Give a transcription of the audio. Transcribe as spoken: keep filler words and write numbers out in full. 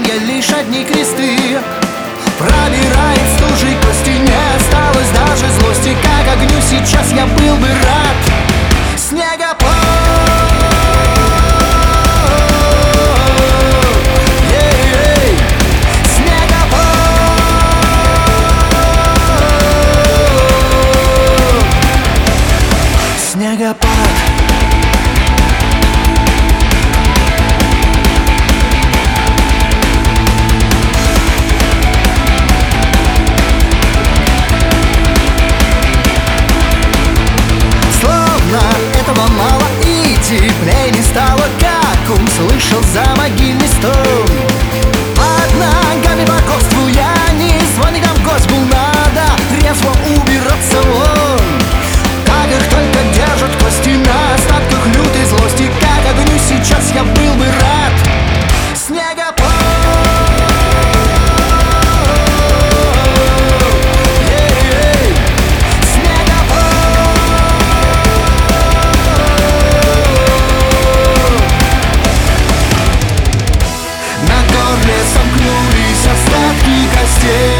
дороге лишь одни кресты. Пробирает стужей кости, не осталось даже злости. Как огню сейчас я был бы рад. Снегопад, ей-ей, снегопад, снегопад. Этого мало и теплее не стало, как услышал за могильный стон. Под ногами покорству я не звоником в гость был, надо резво убираться вон. Как их только держат кости на остатках лютой злости. Как огню сейчас я был бы рад. Снегопад, сомкнулись остатки костей.